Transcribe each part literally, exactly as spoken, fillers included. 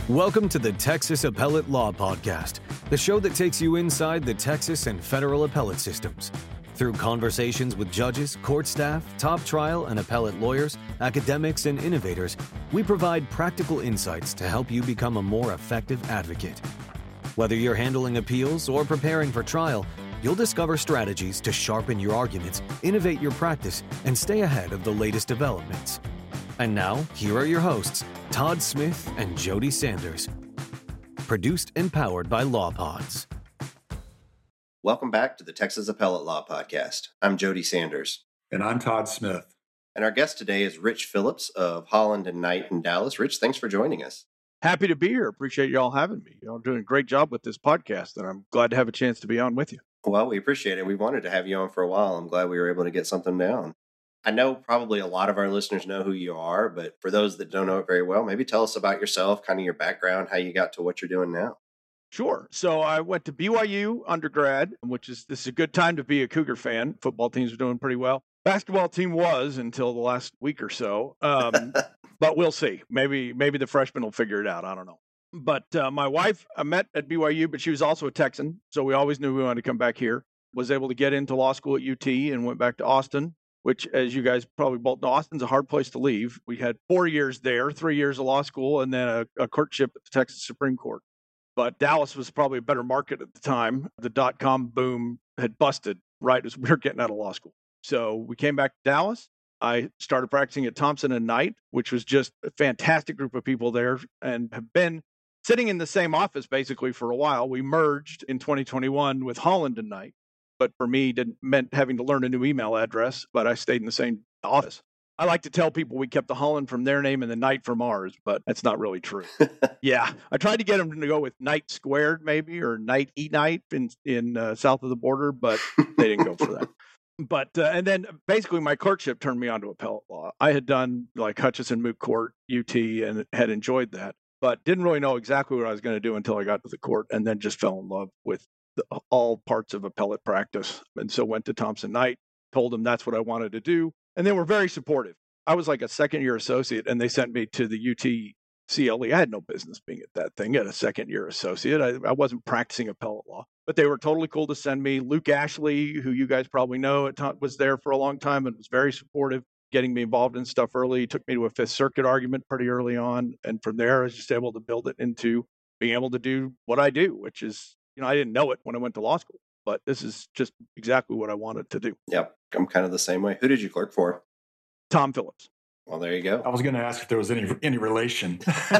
Welcome to the Texas Appellate Law Podcast, the show that takes you inside the Texas and federal appellate systems. Through conversations with judges, court staff, top trial and appellate lawyers, academics, and innovators, we provide practical insights to help you become a more effective advocate. Whether you're handling appeals or preparing for trial, you'll discover strategies to sharpen your arguments, innovate your practice, and stay ahead of the latest developments. And now, here are your hosts, Todd Smith and Jody Sanders. Produced and powered by LawPods. Welcome back to the Texas Appellate Law Podcast. I'm Jody Sanders. And I'm Todd Smith. And our guest today is Rich Phillips of Holland and Knight in Dallas. Rich, thanks for joining us. Happy to be here. Appreciate y'all having me. Y'all doing a great job with this podcast, and I'm glad to have a chance to be on with you. Well, we appreciate it. We wanted to have you on for a while. I'm glad we were able to get something down. I know probably a lot of our listeners know who you are, but for those that don't know it very well, maybe tell us about yourself, kind of your background, how you got to what you're doing now. Sure. So I went to B Y U undergrad, which is this is a good time to be a Cougar fan. Football teams are doing pretty well. Basketball team was until the last week or so, um, but we'll see. Maybe maybe the freshmen will figure it out. I don't know. But uh, my wife, I met at B Y U, but she was also a Texan, so we always knew we wanted to come back here. Was able to get into law school at U T and went back to Austin, which, as you guys probably both know, Austin's a hard place to leave. We had four years there, three years of law school, and then a, a clerkship at the Texas Supreme Court. But Dallas was probably a better market at the time. The dot-com boom had busted right as we were getting out of law school. So we came back to Dallas. I started practicing at Thompson and Knight, which was just a fantastic group of people there and have been sitting in the same office basically for a while. We merged in twenty twenty-one with Holland and Knight. But for me, it meant having to learn a new email address, but I stayed in the same office. I like to tell people we kept the Holland from their name and the Knight from ours, but that's not really true. Yeah, I tried to get them to go with Knight Squared maybe, or Knight E Knight in, in uh, south of the border, but they didn't go for that. But, uh, and then basically my clerkship turned me on to appellate law. I had done like Hutchinson Moot Court, U T, and had enjoyed that, but didn't really know exactly what I was going to do until I got to the court, and then just fell in love with The, all parts of appellate practice. And so went to Thompson Knight, told them that's what I wanted to do. And they were very supportive. I was like a second year associate and they sent me to the U T C L E. I had no business being at that thing at a second year associate. I, I wasn't practicing appellate law, but they were totally cool to send me. Luke Ashley, who you guys probably know, was there for a long time and was very supportive, getting me involved in stuff early. He took me to a Fifth Circuit argument pretty early on. And from there, I was just able to build it into being able to do what I do, which is, you know, I didn't know it when I went to law school, but this is just exactly what I wanted to do. Yep. I'm kind of the same way. Who did you clerk for? Tom Phillips. Well, there you go. I was going to ask if there was any any relation.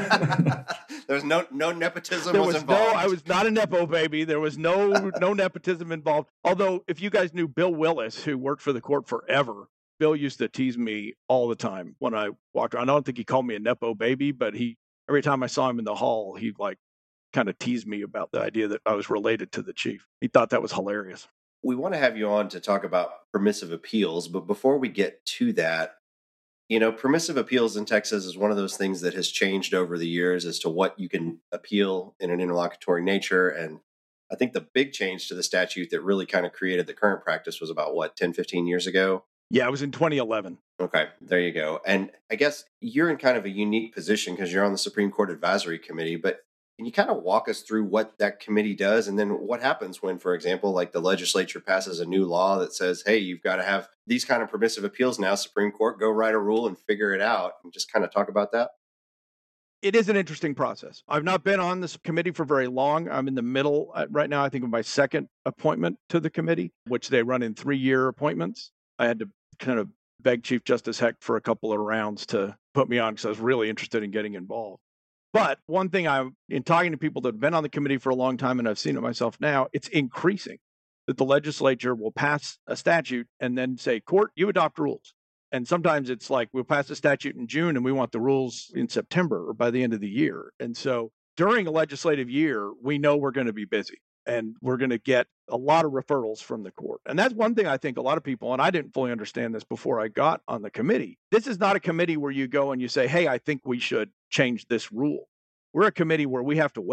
There's no no nepotism there was, was involved. No, I was not a nepo baby. There was no no nepotism involved. Although, if you guys knew Bill Willis, who worked for the court forever, Bill used to tease me all the time when I walked around. I don't think he called me a nepo baby, but he every time I saw him in the hall, he'd like kind of teased me about the idea that I was related to the chief. He thought that was hilarious. We want to have you on to talk about permissive appeals, but before we get to that, you know, permissive appeals in Texas is one of those things that has changed over the years as to what you can appeal in an interlocutory nature. And I think the big change to the statute that really kind of created the current practice was about, what, ten, fifteen years ago? Yeah, it was in twenty eleven. Okay, there you go. And I guess you're in kind of a unique position because you're on the Supreme Court Advisory Committee, but can you kind of walk us through what that committee does and then what happens when, for example, like the legislature passes a new law that says, hey, you've got to have these kind of permissive appeals now, Supreme Court, go write a rule and figure it out, and just kind of talk about that? It is an interesting process. I've not been on this committee for very long. I'm in the middle right now, I think, of my second appointment to the committee, which they run in three-year appointments. I had to kind of beg Chief Justice Hecht for a couple of rounds to put me on because I was really interested in getting involved. But one thing I'm in talking to people that have been on the committee for a long time, and I've seen it myself now, it's increasing that the legislature will pass a statute and then say, court, you adopt rules. And sometimes it's like, we'll pass a statute in June and we want the rules in September or by the end of the year. And so during a legislative year, we know we're going to be busy and we're going to get a lot of referrals from the court. And that's one thing I think a lot of people, and I didn't fully understand this before I got on the committee. This is not a committee where you go and you say, hey, I think we should change this rule. We're a committee where we have to wait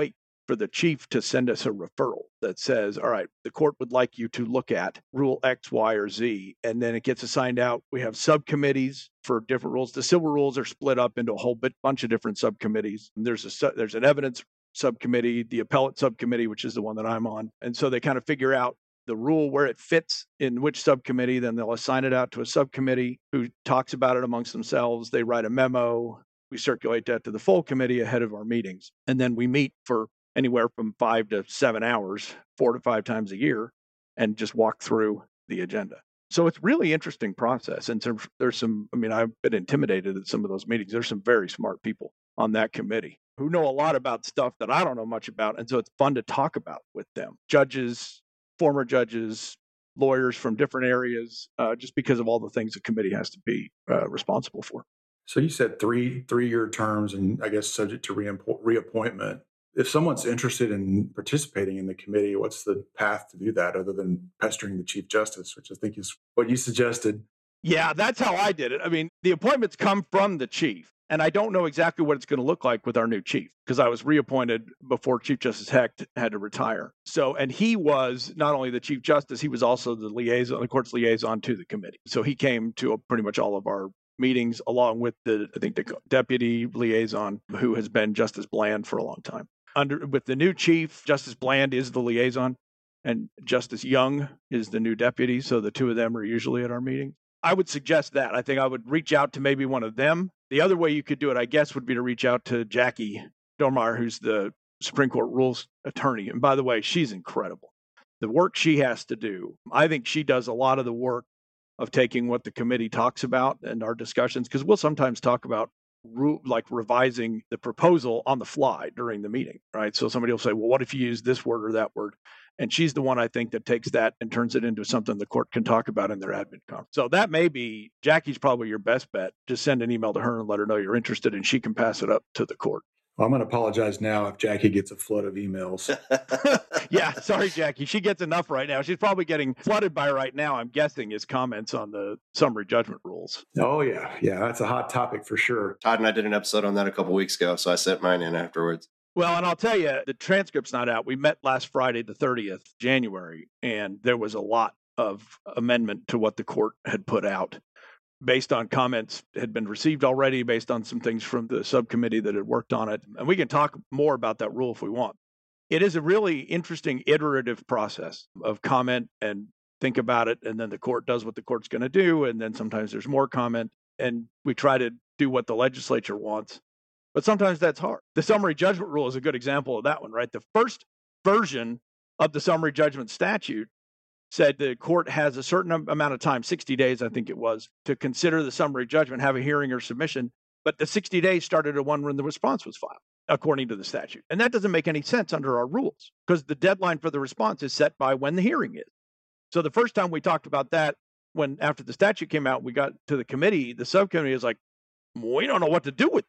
for the chief to send us a referral that says, all right, the court would like you to look at rule X, Y, or Z. And then it gets assigned out. We have subcommittees for different rules. The civil rules are split up into a whole bit, bunch of different subcommittees. There's a there's an evidence subcommittee, the appellate subcommittee, which is the one that I'm on. And so they kind of figure out the rule where it fits in which subcommittee. Then they'll assign it out to a subcommittee who talks about it amongst themselves. They write a memo. We circulate that to the full committee ahead of our meetings. And then we meet for anywhere from five to seven hours, four to five times a year, and just walk through the agenda. So it's really interesting process. And so there's some, I mean, I've been intimidated at some of those meetings. There's some very smart people on that committee who know a lot about stuff that I don't know much about. And so it's fun to talk about with them. Judges, former judges, lawyers from different areas, uh, just because of all the things the committee has to be uh, responsible for. So you said three three-year terms and I guess subject to reappo- reappointment. If someone's interested in participating in the committee, what's the path to do that other than pestering the Chief Justice, which I think is what you suggested? Yeah, that's how I did it. I mean, the appointments come from the chief, and I don't know exactly what it's going to look like with our new chief because I was reappointed before Chief Justice Hecht had to retire. So, and he was not only the Chief Justice, he was also the liaison, the court's liaison to the committee. So he came to pretty much all of our meetings along with the, I think, the deputy liaison who has been Justice Bland for a long time. Under with the new chief, Justice Bland is the liaison and Justice Young is the new deputy. So the two of them are usually at our meetings. I would suggest that. I think I would reach out to maybe one of them. The other way you could do it, I guess, would be to reach out to Jackie Dormeyer, who's the Supreme Court rules attorney. And by the way, she's incredible. The work she has to do, I think she does a lot of the work of taking what the committee talks about and our discussions, because we'll sometimes talk about ru- like revising the proposal on the fly during the meeting, right? So somebody will say, well, what if you use this word or that word? And she's the one, I think, that takes that and turns it into something the court can talk about in their admin conference. So that may be, Jackie's probably your best bet. Just send an email to her and let her know you're interested, and she can pass it up to the court. Well, I'm going to apologize now if Jackie gets a flood of emails. Yeah, sorry, Jackie. She gets enough right now. She's probably getting flooded by right now, I'm guessing, his comments on the summary judgment rules. Oh, yeah. Yeah, that's a hot topic for sure. Todd and I did an episode on that a couple weeks ago, so I sent mine in afterwards. Well, and I'll tell you, the transcript's not out. We met last Friday, the thirtieth of January, and there was a lot of amendment to what the court had put out based on comments had been received already, based on some things from the subcommittee that had worked on it. And we can talk more about that rule if we want. It is a really interesting iterative process of comment and think about it, and then the court does what the court's going to do, and then sometimes there's more comment, and we try to do what the legislature wants. But sometimes that's hard. The summary judgment rule is a good example of that one, right? The first version of the summary judgment statute said the court has a certain amount of time, sixty days, I think it was, to consider the summary judgment, have a hearing or submission. But the sixty days started at one when the response was filed, according to the statute. And that doesn't make any sense under our rules because the deadline for the response is set by when the hearing is. So the first time we talked about that, when after the statute came out, we got to the committee, the subcommittee is like, we don't know what to do with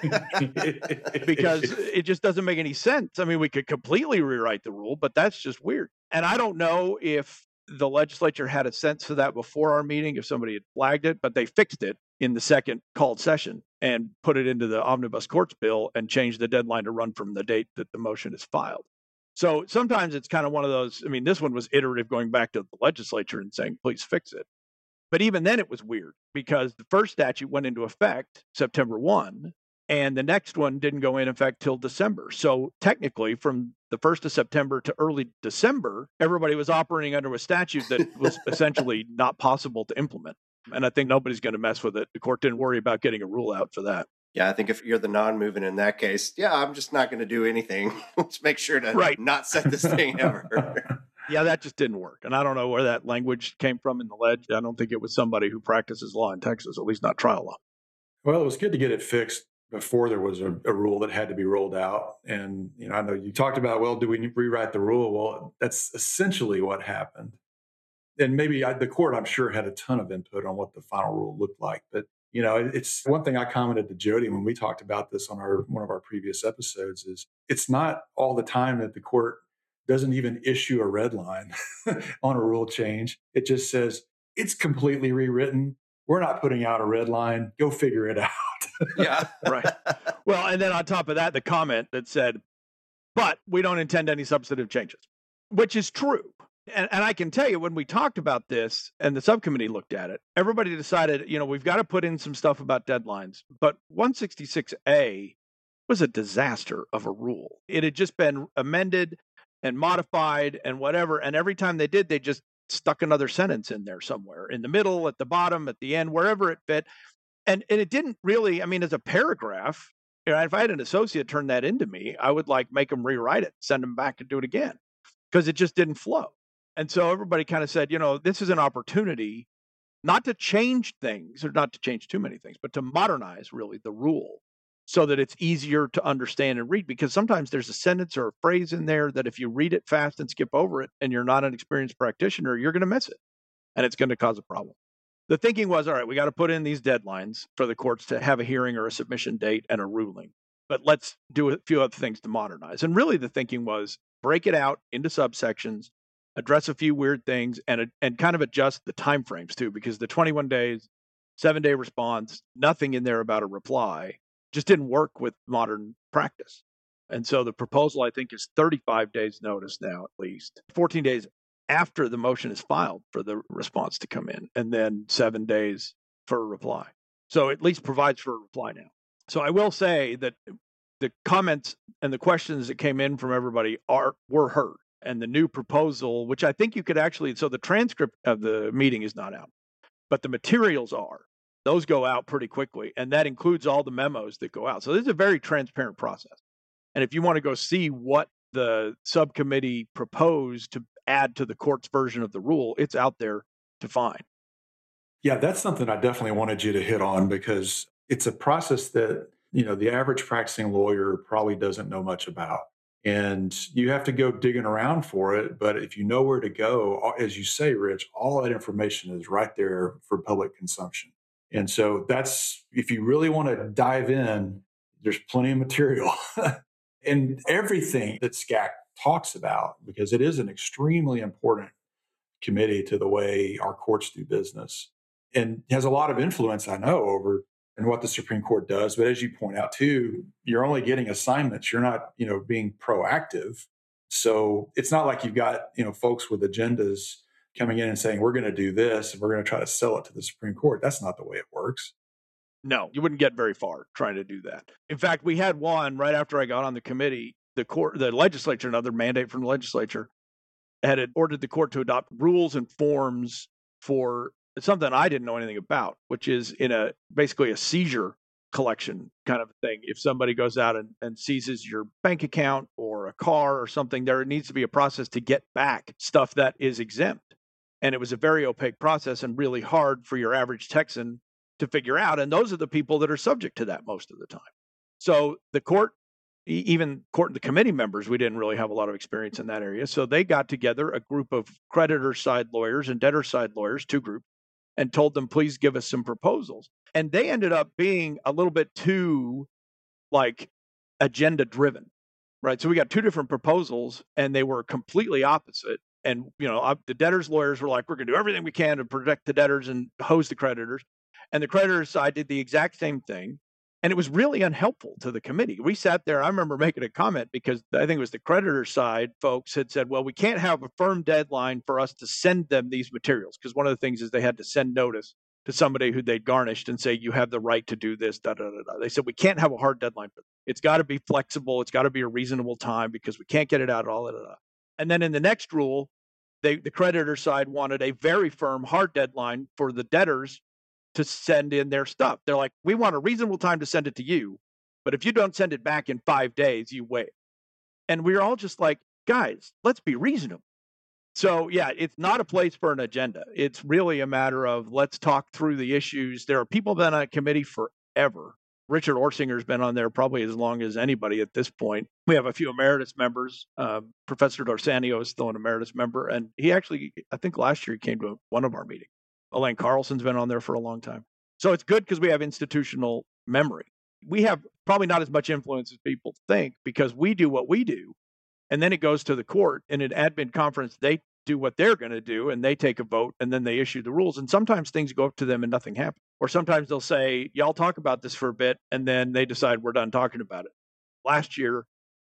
that because it just doesn't make any sense. I mean, we could completely rewrite the rule, but that's just weird. And I don't know if the legislature had a sense of that before our meeting, if somebody had flagged it, but they fixed it in the second called session and put it into the omnibus courts bill and changed the deadline to run from the date that the motion is filed. So sometimes it's kind of one of those, I mean, this one was iterative going back to the legislature and saying, please fix it. But even then it was weird because the first statute went into effect September first, and the next one didn't go in effect till December. So technically from the first of September to early December, everybody was operating under a statute that was essentially not possible to implement. And I think nobody's going to mess with it. The court didn't worry about getting a rule out for that. Yeah, I think if you're the non-moving in that case, yeah, I'm just not going to do anything. Let's make sure to right. not set this thing ever. Yeah, that just didn't work. And I don't know where that language came from in the ledge. I don't think it was somebody who practices law in Texas, at least not trial law. Well, it was good to get it fixed before there was a, a rule that had to be rolled out. And, you know, I know you talked about, well, do we rewrite the rule? Well, that's essentially what happened. And maybe I, the court, I'm sure, had a ton of input on what the final rule looked like. But, you know, it's one thing I commented to Jody when we talked about this on our one of our previous episodes is it's not all the time that the court doesn't even issue a red line on a rule change. It just says it's completely rewritten. We're not putting out a red line. Go figure it out. Yeah. Right. Well, and then on top of that, the comment that said, but we don't intend any substantive changes, which is true. And, and I can tell you, when we talked about this and the subcommittee looked at it, everybody decided, you know, we've got to put in some stuff about deadlines. But one sixty-six A was a disaster of a rule. It had just been amended and modified and whatever. And every time they did, they just stuck another sentence in there somewhere, in the middle, at the bottom, at the end, wherever it fit. And, and it didn't really, I mean, as a paragraph, you know, if I had an associate turn that into me, I would like make them rewrite it, send them back and do it again, because it just didn't flow. And so everybody kind of said, you know, this is an opportunity not to change things, or not to change too many things, but to modernize really the rule so that it's easier to understand and read. Because sometimes there's a sentence or a phrase in there that if you read it fast and skip over it and you're not an experienced practitioner, you're going to miss it and it's going to cause a problem. The thinking was, all right, we got to put in these deadlines for the courts to have a hearing or a submission date and a ruling, but let's do a few other things to modernize. And really the thinking was break it out into subsections, address a few weird things, and and kind of adjust the timeframes too, because the twenty-one days, seven day response, nothing in there about a reply just didn't work with modern practice. And so the proposal, I think, is thirty-five days notice now, at least fourteen days after the motion is filed for the response to come in, and then seven days for a reply. So at least provides for a reply now. So I will say that the comments and the questions that came in from everybody are were heard. And the new proposal, which I think you could actually, so the transcript of the meeting is not out, but the materials are. Those go out pretty quickly, and that includes all the memos that go out. So this is a very transparent process. And if you want to go see what the subcommittee proposed to add to the court's version of the rule, it's out there to find. Yeah, that's something I definitely wanted you to hit on, because it's a process that, you know, the average practicing lawyer probably doesn't know much about. And you have to go digging around for it. But if you know where to go, as you say, Rich, all that information is right there for public consumption. And so that's, if you really want to dive in, there's plenty of material and everything that S C A C talks about, because it is an extremely important committee to the way our courts do business, and has a lot of influence, I know, over and what the Supreme Court does. But as you point out too, you're only getting assignments. You're not, you know, being proactive. So it's not like you've got, you know, folks with agendas coming in and saying, we're going to do this and we're going to try to sell it to the Supreme Court. That's not the way it works. No, you wouldn't get very far trying to do that. In fact, we had one right after I got on the committee. The court, the legislature, another mandate from the legislature, had ordered the court to adopt rules and forms for something I didn't know anything about, which is in a basically a seizure collection kind of thing. If somebody goes out and, and seizes your bank account or a car or something, there needs to be a process to get back stuff that is exempt. And it was a very opaque process and really hard for your average Texan to figure out. And those are the people that are subject to that most of the time. So the court, even court, the committee members, we didn't really have a lot of experience in that area. So they got together a group of creditor side lawyers and debtor side lawyers, two groups, and told them, please give us some proposals. And they ended up being a little bit too like agenda driven, right? So we got two different proposals and they were completely opposite. And, you know, the debtors lawyers were like, we're going to do everything we can to protect the debtors and hose the creditors. And the creditors side did the exact same thing. And it was really unhelpful to the committee. We sat there, I remember making a comment because I think it was the creditor side folks had said, well, we can't have a firm deadline for us to send them these materials. Because one of the things is they had to send notice to somebody who they'd garnished and say, you have the right to do this, da, da, da, da. They said, we can't have a hard deadline for this. It's got to be flexible. It's got to be a reasonable time because we can't get it out, all da, da, da. And then in the next rule, they, the creditor side wanted a very firm, hard deadline for the debtors to send in their stuff. They're like, we want a reasonable time to send it to you, but if you don't send it back in five days, you wait. And we're all just like, guys, let's be reasonable. So yeah, it's not a place for an agenda. It's really a matter of let's talk through the issues. There are people that have been on a committee forever. Richard Orsinger's been on there probably as long as anybody at this point. We have a few emeritus members. Uh, Professor D'Arsanio is still an emeritus member. And he actually, I think last year he came to one of our meetings. Elaine Carlson's been on there for a long time. So it's good because we have institutional memory. We have probably not as much influence as people think because we do what we do. And then it goes to the court. In an admin conference, they do what they're going to do and they take a vote and then they issue the rules. And sometimes things go up to them and nothing happens. Or sometimes they'll say, y'all talk about this for a bit and then they decide we're done talking about it. Last year,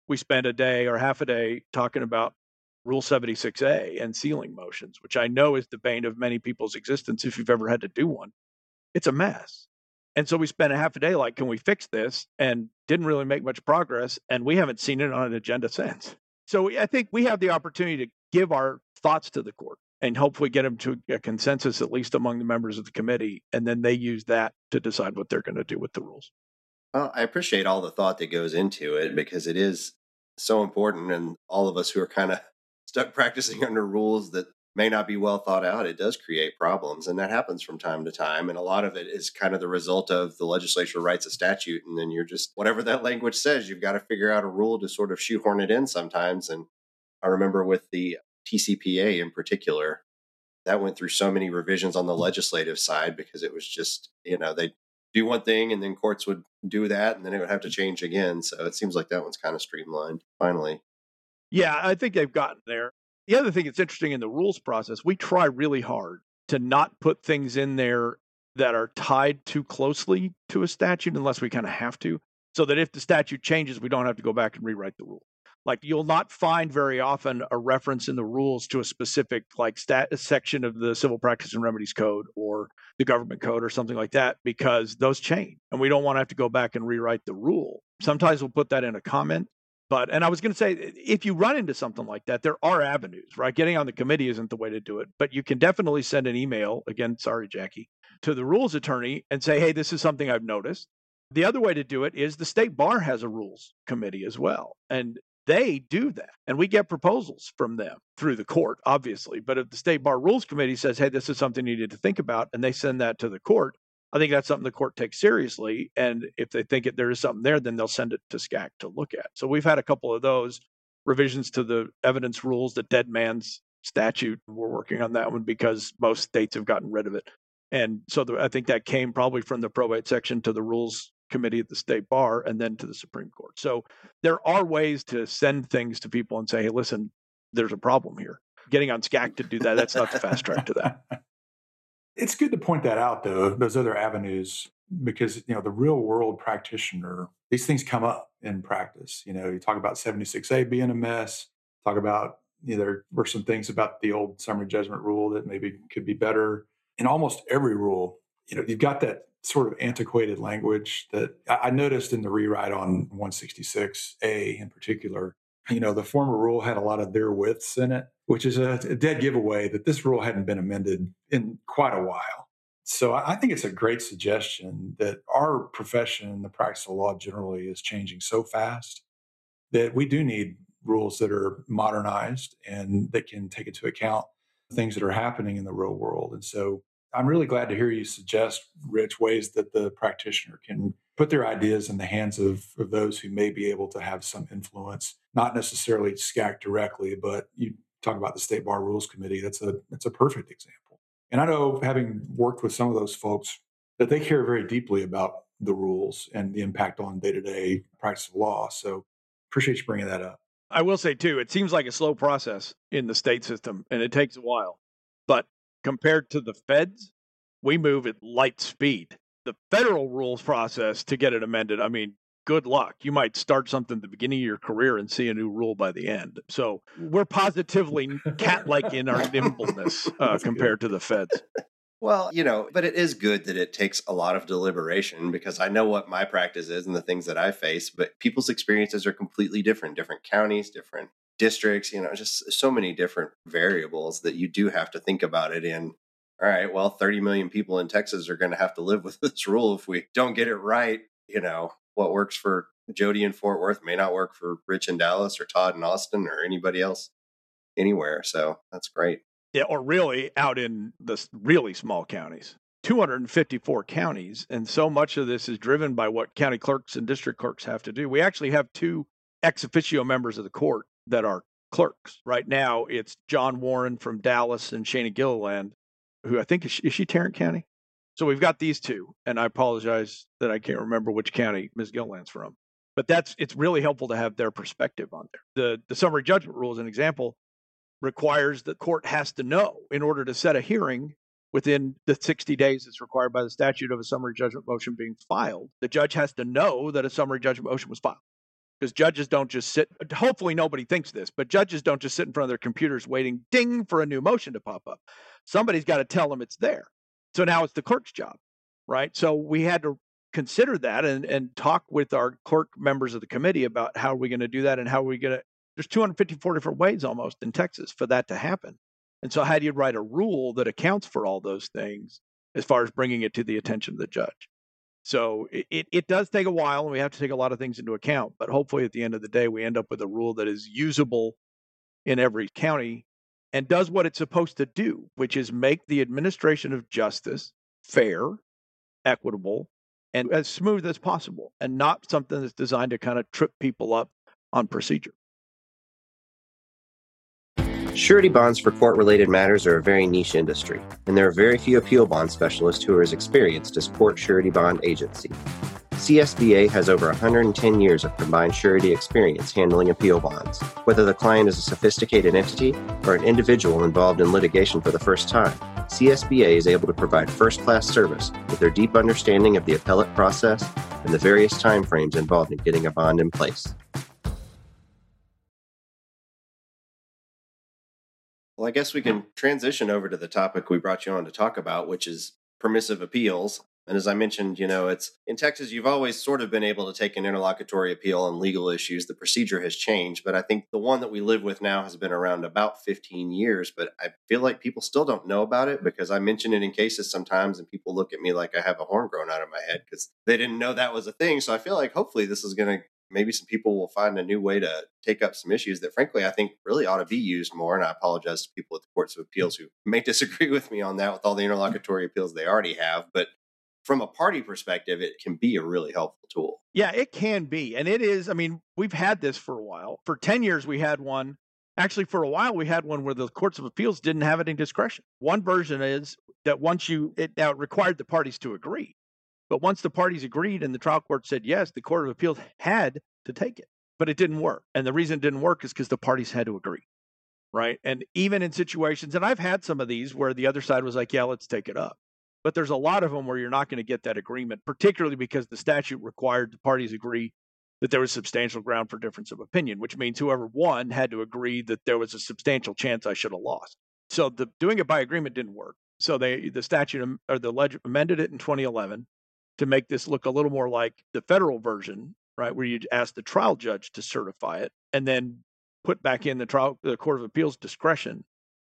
we spend a day or half a day talking about Rule seventy-six A and sealing motions, which I know is the bane of many people's existence if you've ever had to do one. It's a mess. And so we spent a half a day like, can we fix this? And didn't really make much progress. And we haven't seen it on an agenda since. So I think we have the opportunity to give our thoughts to the court and hopefully get them to a consensus, at least among the members of the committee. And then they use that to decide what they're going to do with the rules. Well, I appreciate all the thought that goes into it because it is so important. And all of us who are kind of stuck practicing under rules that may not be well thought out, it does create problems. And that happens from time to time. And a lot of it is kind of the result of the legislature writes a statute. And then you're just, whatever that language says, you've got to figure out a rule to sort of shoehorn it in sometimes. And I remember with the T C P A in particular, that went through so many revisions on the legislative side because it was just, you know, they do one thing and then courts would do that and then it would have to change again. So it seems like that one's kind of streamlined finally. Yeah, I think they've gotten there. The other thing that's interesting in the rules process, we try really hard to not put things in there that are tied too closely to a statute unless we kind of have to, so that if the statute changes, we don't have to go back and rewrite the rule. Like you'll not find very often a reference in the rules to a specific like stat section of the Civil Practice and Remedies Code or the Government Code or something like that because those change and we don't want to have to go back and rewrite the rule. Sometimes we'll put that in a comment. But, and I was going to say, if you run into something like that, there are avenues, right? Getting on the committee isn't the way to do it, but you can definitely send an email, again, sorry, Jackie, to the rules attorney and say, hey, this is something I've noticed. The other way to do it is the state bar has a rules committee as well. And they do that. And we get proposals from them through the court, obviously. But if the state bar rules committee says, hey, this is something you need to think about, and they send that to the court, I think that's something the court takes seriously. And if they think it, there is something there, then they'll send it to S C A C to look at. So we've had a couple of those revisions to the evidence rules, the dead man's statute. We're working on that one because most states have gotten rid of it. And so the, I think that came probably from the probate section to the rules committee at the state bar and then to the Supreme Court. So there are ways to send things to people and say, hey, listen, there's a problem here. Getting on S C A C to do that, that's not the fast track to that. It's good to point that out, though, those other avenues, because, you know, the real world practitioner, these things come up in practice. You know, you talk about seventy-six A being a mess, talk about, you know, there were some things about the old summary judgment rule that maybe could be better. In almost every rule, you know, you've got that sort of antiquated language that I noticed in the rewrite on one sixty-six A in particular. You know, the former rule had a lot of therewiths in it, which is a, a dead giveaway that this rule hadn't been amended in quite a while. So I think it's a great suggestion that our profession, the practice of law generally, is changing so fast that we do need rules that are modernized and that can take into account things that are happening in the real world. And so I'm really glad to hear you suggest, Rich, ways that the practitioner can put their ideas in the hands of, of those who may be able to have some influence, not necessarily S C A C directly, but you talk about the State Bar Rules Committee. That's a that's a perfect example. And I know, having worked with some of those folks, that they care very deeply about the rules and the impact on day-to-day practice of law. So appreciate you bringing that up. I will say, too, it seems like a slow process in the state system, and it takes a while. But compared to the feds, we move at light speed. The federal rules process to get it amended, I mean, good luck. You might start something at the beginning of your career and see a new rule by the end. So we're positively cat-like in our nimbleness uh, compared to the feds. Well, you know, but it is good that it takes a lot of deliberation because I know what my practice is and the things that I face, but people's experiences are completely different, different counties, different districts, you know, just so many different variables that you do have to think about it in. All right, well, thirty million people in Texas are going to have to live with this rule if we don't get it right. You know, what works for Jody in Fort Worth may not work for Rich in Dallas or Todd in Austin or anybody else anywhere. So that's great. Yeah, or really out in the really small counties, two hundred fifty-four counties. And so much of this is driven by what county clerks and district clerks have to do. We actually have two ex officio members of the court that are clerks. Right now, it's John Warren from Dallas and Shana Gilliland, who I think, is she, is she Tarrant County? So we've got these two. And I apologize that I can't remember which county Miz Gilliland's from. But that's it's really helpful to have their perspective on there. The, the summary judgment rule, as an example, requires the court has to know in order to set a hearing within the sixty days that's required by the statute of a summary judgment motion being filed. The judge has to know that a summary judgment motion was filed. because judges don't just sit, hopefully nobody thinks this, but judges don't just sit in front of their computers waiting, ding, for a new motion to pop up. Somebody's got to tell them it's there. So now it's the clerk's job, right? So we had to consider that and, and talk with our clerk members of the committee about how are we going to do that and how are we going to, there's two hundred fifty-four different ways almost in Texas for that to happen. And so how do you write a rule that accounts for all those things as far as bringing it to the attention of the judge? So it, it, it does take a while, and we have to take a lot of things into account. But hopefully at the end of the day, we end up with a rule that is usable in every county and does what it's supposed to do, which is make the administration of justice fair, equitable, and as smooth as possible, and not something that's designed to kind of trip people up on procedure. Surety bonds for court-related matters are a very niche industry, and there are very few appeal bond specialists who are as experienced as Port Surety Bond Agency. C S B A has over one hundred ten years of combined surety experience handling appeal bonds. Whether the client is a sophisticated entity or an individual involved in litigation for the first time, C S B A is able to provide first-class service with their deep understanding of the appellate process and the various timeframes involved in getting a bond in place. Well, I guess we can transition over to the topic we brought you on to talk about, which is permissive appeals. And as I mentioned, you know, it's in Texas, you've always sort of been able to take an interlocutory appeal on legal issues. The procedure has changed, but I think the one that we live with now has been around about fifteen years. But I feel like people still don't know about it because I mention it in cases sometimes and people look at me like I have a horn growing out of my head because they didn't know that was a thing. So I feel like hopefully this is going to maybe some people will find a new way to take up some issues that, frankly, I think really ought to be used more. And I apologize to people at the courts of appeals who may disagree with me on that with all the interlocutory appeals they already have. But from a party perspective, it can be a really helpful tool. Yeah, it can be. And it is. I mean, we've had this for a while. For ten years, we had one. Actually, for a while, we had one where the courts of appeals didn't have any discretion. One version is that once you, it now required the parties to agree. But once the parties agreed and the trial court said yes, the Court of Appeals had to take it. But it didn't work. And the reason it didn't work is because the parties had to agree, right? And even in situations, and I've had some of these where the other side was like, yeah, let's take it up. But there's a lot of them where you're not going to get that agreement, particularly because the statute required the parties agree that there was substantial ground for difference of opinion, which means whoever won had to agree that there was a substantial chance I should have lost. So the doing it by agreement didn't work. So they the statute or the leg amended it in twenty eleven to make this look a little more like the federal version, right, where you ask the trial judge to certify it and then put back in the trial the Court of Appeals discretion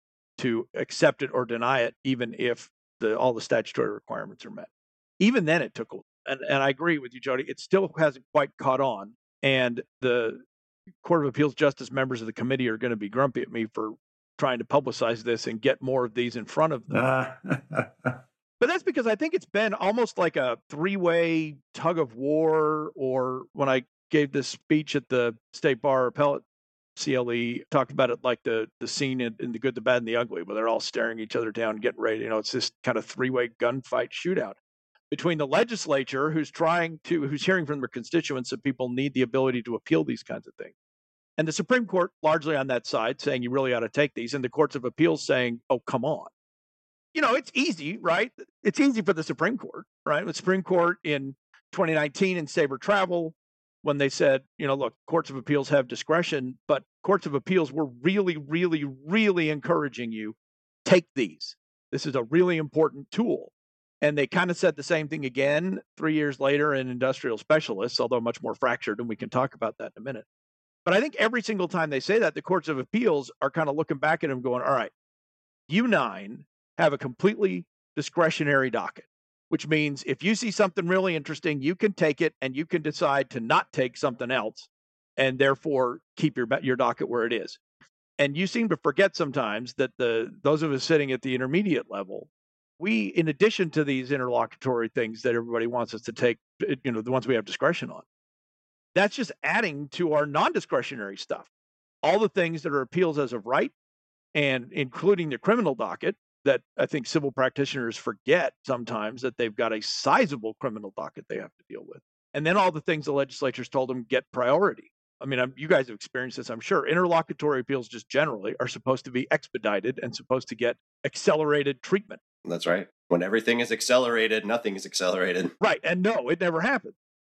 to accept it or deny it, even if the all the statutory requirements are met. Even then, it took, and, and I agree with you, Jody, it still hasn't quite caught on. And the Court of Appeals justice members of the committee are going to be grumpy at me for trying to publicize this and get more of these in front of them. Uh. But that's because I think it's been almost like a three-way tug of war, or when I gave this speech at the State Bar Appellate C L E, talked about it like the the scene in, in The Good, the Bad, and the Ugly, where they're all staring each other down, getting ready. You know, it's this kind of three-way gunfight shootout between the legislature, who's trying to, who's hearing from their constituents that people need the ability to appeal these kinds of things, and the Supreme Court largely on that side saying you really ought to take these, and the courts of appeals saying, oh, come on. You know, it's easy, right? It's easy for the Supreme Court, right? The Supreme Court in twenty nineteen in Saber Travel, when they said, you know, look, courts of appeals have discretion, but courts of appeals were really, really, really encouraging you, take these. This is a really important tool. And they kind of said the same thing again three years later in Industrial Specialists, although much more fractured, and we can talk about that in a minute. But I think every single time they say that, the courts of appeals are kind of looking back at them going, all right, you nine have a completely discretionary docket, which means if you see something really interesting, you can take it and you can decide to not take something else and therefore keep your your docket where it is. And you seem to forget sometimes that the those of us sitting at the intermediate level, we, in addition to these interlocutory things that everybody wants us to take, you know, the ones we have discretion on, that's just adding to our non-discretionary stuff. All the things that are appeals as of right, and including the criminal docket, that I think civil practitioners forget sometimes that they've got a sizable criminal docket they have to deal with. And then all the things the legislature's told them get priority. I mean, I'm, you guys have experienced this, I'm sure. Interlocutory appeals just generally are supposed to be expedited and supposed to get accelerated treatment. That's right. When everything is accelerated, nothing is accelerated. Right. And no, it never happened.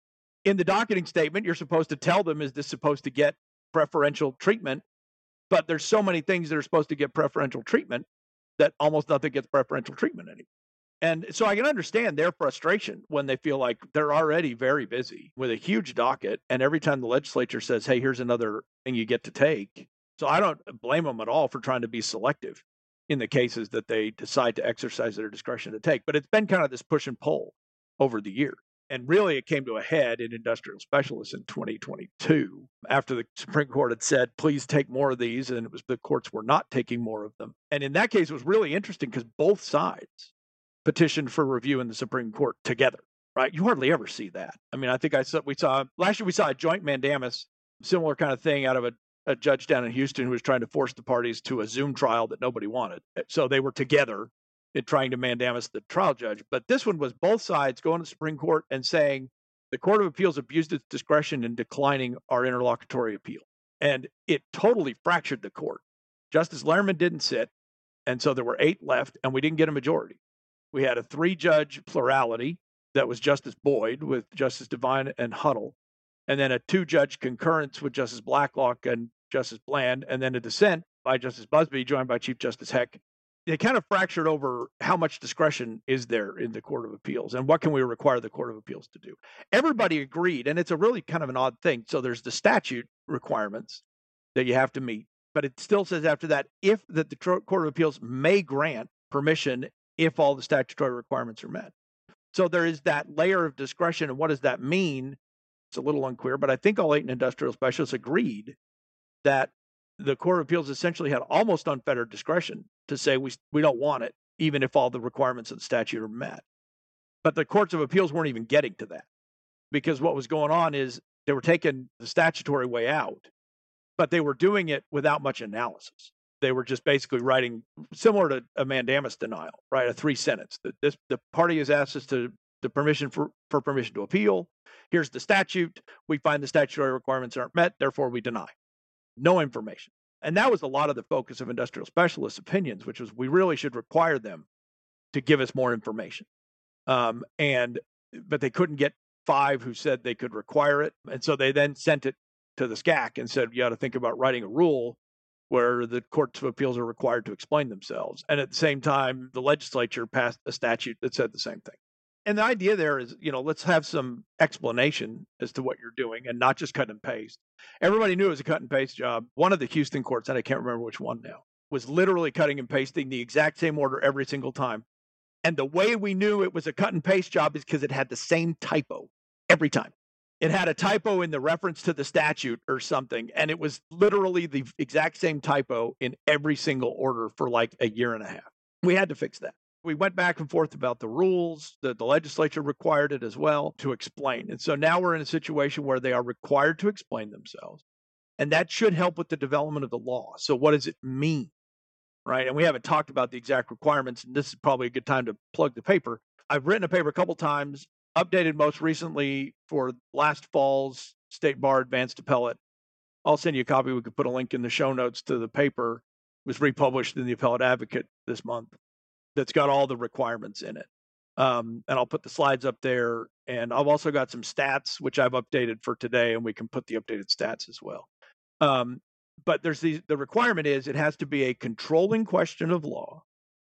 In the docketing statement, you're supposed to tell them, is this supposed to get preferential treatment? But there's so many things that are supposed to get preferential treatment that almost nothing gets preferential treatment anymore. And so I can understand their frustration when they feel like they're already very busy with a huge docket. And every time the legislature says, hey, here's another thing you get to take. So I don't blame them at all for trying to be selective in the cases that they decide to exercise their discretion to take. But it's been kind of this push and pull over the year. And really, it came to a head in industrial specialists in twenty twenty-two after the Supreme Court had said, please take more of these. And it was the courts were not taking more of them. And in that case, it was really interesting because both sides petitioned for review in the Supreme Court together, right? You hardly ever see that. I mean, I think I saw, we saw, last year we saw a joint mandamus, similar kind of thing out of a, a judge down in Houston who was trying to force the parties to a Zoom trial that nobody wanted. So they were together in trying to mandamus the trial judge. But this one was both sides going to the Supreme Court and saying the Court of Appeals abused its discretion in declining our interlocutory appeal. And it totally fractured the court. Justice Lerman didn't sit, and so there were eight left, and we didn't get a majority. We had a three-judge plurality that was Justice Boyd with Justice Devine and Huddle, and then a two-judge concurrence with Justice Blacklock and Justice Bland, and then a dissent by Justice Busby, joined by Chief Justice Heck. They kind of fractured over how much discretion is there in the Court of Appeals and what can we require the Court of Appeals to do. Everybody agreed, and it's a really kind of an odd thing. So there's the statute requirements that you have to meet, but it still says after that, if that the Court of Appeals may grant permission if all the statutory requirements are met. So there is that layer of discretion, and what does that mean? It's a little unclear, but I think all eight industrial specialists agreed that the Court of Appeals essentially had almost unfettered discretion to say we we don't want it, even if all the requirements of the statute are met. But the courts of appeals weren't even getting to that, because what was going on is they were taking the statutory way out, but they were doing it without much analysis. They were just basically writing, similar to a mandamus denial, right? A three sentence. The, this, the party has asked us to the permission for, for permission to appeal. Here's the statute. We find the statutory requirements aren't met, therefore we deny. No information. And that was a lot of the focus of industrial specialists' opinions, which was we really should require them to give us more information. Um, and but they couldn't get five who said they could require it. And so they then sent it to the S C A C and said, you ought to think about writing a rule where the courts of appeals are required to explain themselves. And at the same time, the legislature passed a statute that said the same thing. And the idea there is, you know, let's have some explanation as to what you're doing and not just cut and paste. Everybody knew it was a cut and paste job. One of the Houston courts, and I can't remember which one now, was literally cutting and pasting the exact same order every single time. And the way we knew it was a cut and paste job is because it had the same typo every time. It had a typo in the reference to the statute or something, and it was literally the exact same typo in every single order for like a year and a half. We had to fix that. We went back and forth about the rules. The, the legislature required it as well to explain. And so now we're in a situation where they are required to explain themselves. And that should help with the development of the law. So what does it mean? Right? And we haven't talked about the exact requirements. And this is probably a good time to plug the paper. I've written a paper a couple times, updated most recently for last fall's State Bar Advanced Appellate. I'll send you a copy. We could put a link in the show notes to the paper. It was republished in the Appellate Advocate this month. That's got all the requirements in it. Um, and I'll put the slides up there. And I've also got some stats, which I've updated for today, and we can put the updated stats as well. Um, but there's the, the requirement is it has to be a controlling question of law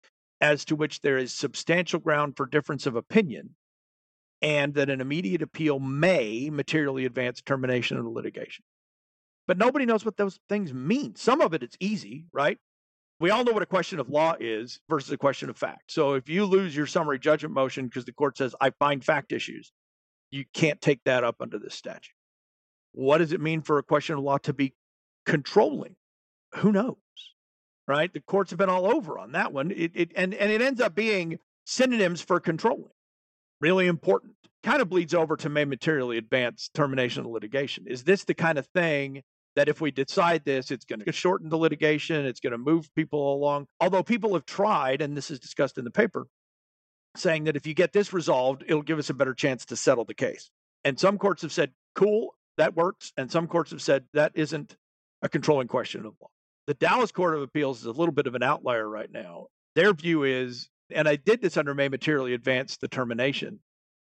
as to which there is substantial ground for difference of opinion, and that an immediate appeal may materially advance termination of the litigation. But nobody knows what those things mean. Some of it, it's easy, right? We all know what a question of law is versus a question of fact. So if you lose your summary judgment motion because the court says, I find fact issues, you can't take that up under this statute. What does it mean for a question of law to be controlling? Who knows, right? The courts have been all over on that one. It, it, and, and it ends up being synonyms for controlling. Really important. Kind of bleeds over to may materially advance termination of litigation. Is this the kind of thing that if we decide this, it's going to shorten the litigation, it's going to move people along? Although people have tried, and this is discussed in the paper, saying that if you get this resolved, it'll give us a better chance to settle the case. And some courts have said, cool, that works. And some courts have said that isn't a controlling question of law. The Dallas Court of Appeals is a little bit of an outlier right now. Their view is, and I did this under may materially advance the termination,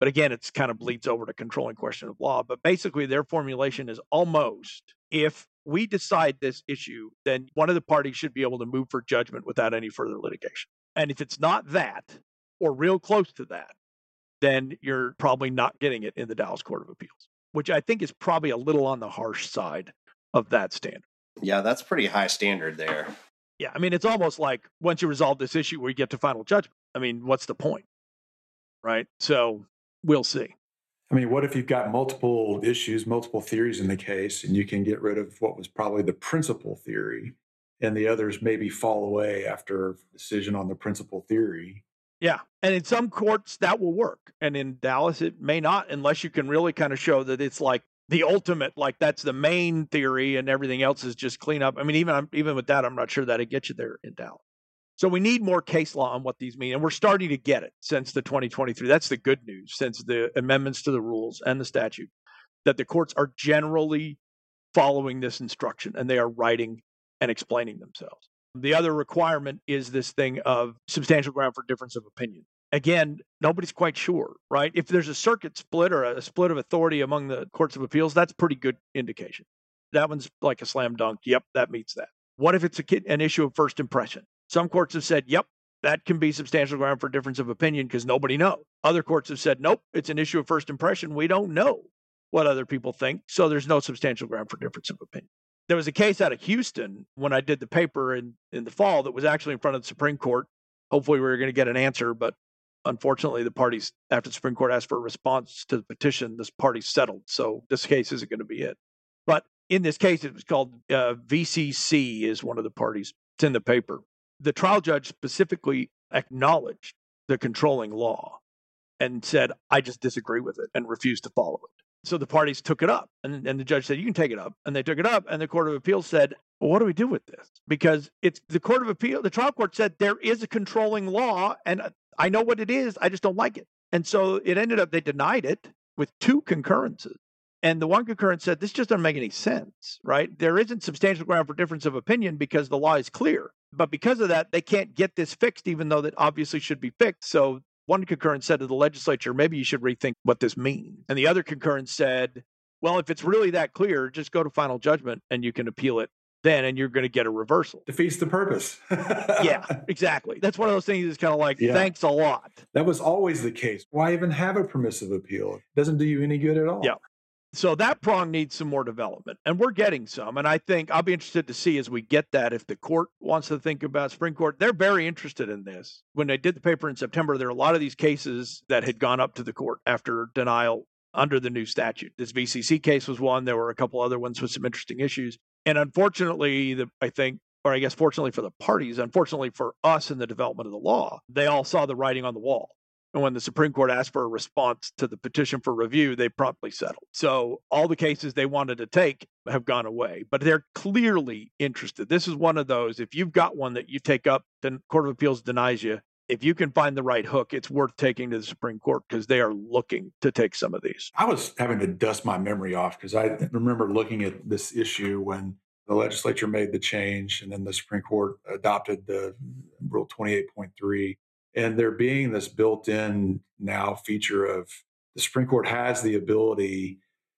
But again, it's kind of bleeds over to controlling question of law. But basically, their formulation is almost, if we decide this issue, then one of the parties should be able to move for judgment without any further litigation. And if it's not that, or real close to that, then you're probably not getting it in the Dallas Court of Appeals, which I think is probably a little on the harsh side of that standard. Yeah, that's pretty high standard there. Yeah, I mean, it's almost like once you resolve this issue, we get to final judgment. I mean, what's the point? Right? So we'll see. I mean, what if you've got multiple issues, multiple theories in the case, and you can get rid of what was probably the principal theory, and the others maybe fall away after a decision on the principal theory? Yeah. And in some courts, that will work. And in Dallas, it may not, unless you can really kind of show that it's like the ultimate, like that's the main theory and everything else is just clean up. I mean, even, even with that, I'm not sure that it gets you there in Dallas. So we need more case law on what these mean. And we're starting to get it since the twenty twenty-three. That's the good news, since the amendments to the rules and the statute, that the courts are generally following this instruction and they are writing and explaining themselves. The other requirement is this thing of substantial ground for difference of opinion. Again, nobody's quite sure, right? If there's a circuit split or a split of authority among the courts of appeals, that's pretty good indication. That one's like a slam dunk. Yep, that meets that. What if it's a, an issue of first impression? Some courts have said, yep, that can be substantial ground for difference of opinion because nobody knows. Other courts have said, nope, it's an issue of first impression. We don't know what other people think, so there's no substantial ground for difference of opinion. There was a case out of Houston when I did the paper in, in the fall that was actually in front of the Supreme Court. Hopefully we were going to get an answer, but unfortunately the parties, after the Supreme Court asked for a response to the petition, this party settled. So this case isn't going to be it. But in this case, it was called uh, V C C is one of the parties. It's in the paper. The trial judge specifically acknowledged the controlling law and said, I just disagree with it and refused to follow it. So the parties took it up, and, and the judge said, you can take it up. And they took it up, and the Court of Appeals said, well, what do we do with this? Because it's the Court of Appeal, the trial court said there is a controlling law, and I know what it is, I just don't like it. And so it ended up, they denied it with two concurrences. And the one concurrence said, this just doesn't make any sense, right? There isn't substantial ground for difference of opinion because the law is clear. But because of that, they can't get this fixed, even though that obviously should be fixed. So one concurrence said to the legislature, maybe you should rethink what this means. And the other concurrence said, well, if it's really that clear, just go to final judgment and you can appeal it then, and you're going to get a reversal. Defeats the purpose. Yeah, exactly. That's one of those things that's kind of like, yeah. Thanks a lot. That was always the case. Why even have a permissive appeal? It doesn't do you any good at all. Yeah. So that prong needs some more development, and we're getting some. And I think I'll be interested to see as we get that, if the court wants to think about Supreme Court, they're very interested in this. When they did the paper in September, there were a lot of these cases that had gone up to the court after denial under the new statute. This V C C case was one. There were a couple other ones with some interesting issues. And unfortunately, the, I think, or I guess fortunately for the parties, unfortunately for us in the development of the law, they all saw the writing on the wall. And when the Supreme Court asked for a response to the petition for review, they promptly settled. So all the cases they wanted to take have gone away, but they're clearly interested. This is one of those, if you've got one that you take up, the Court of Appeals denies you. If you can find the right hook, it's worth taking to the Supreme Court because they are looking to take some of these. I was having to dust my memory off because I remember looking at this issue when the legislature made the change and then the Supreme Court adopted the Rule twenty-eight point three. And there being this built-in now feature of the Supreme Court has the ability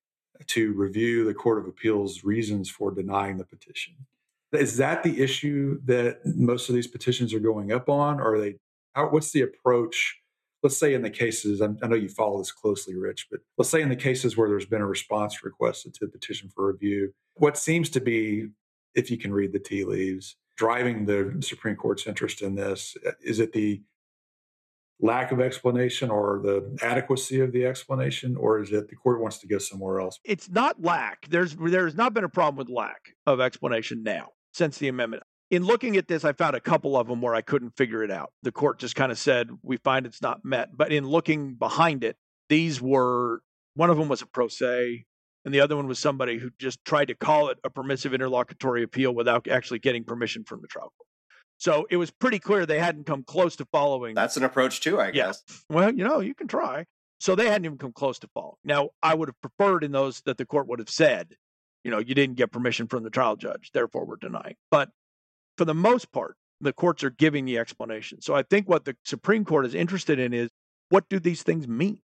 to review the Court of Appeals' reasons for denying the petition. Is that the issue that most of these petitions are going up on? Or are they? How, what's the approach? Let's say in the cases, I'm, I know you follow this closely, Rich, but let's say in the cases where there's been a response requested to the petition for review, what seems to be, if you can read the tea leaves, driving the Supreme Court's interest in this, is it the lack of explanation or the adequacy of the explanation, or is it the court wants to go somewhere else? It's not lack. There's there's not been a problem with lack of explanation now since the amendment. In looking at this, I found a couple of them where I couldn't figure it out. The court just kind of said, we find it's not met. But in looking behind it, these were, one of them was a pro se, and the other one was somebody who just tried to call it a permissive interlocutory appeal without actually getting permission from the trial court. So it was pretty clear they hadn't come close to following. That's an approach too, I guess. Yeah. Well, you know, you can try. So they hadn't even come close to following. Now, I would have preferred in those that the court would have said, you know, you didn't get permission from the trial judge, therefore we're denying. But for the most part, the courts are giving the explanation. So I think what the Supreme Court is interested in is, what do these things mean?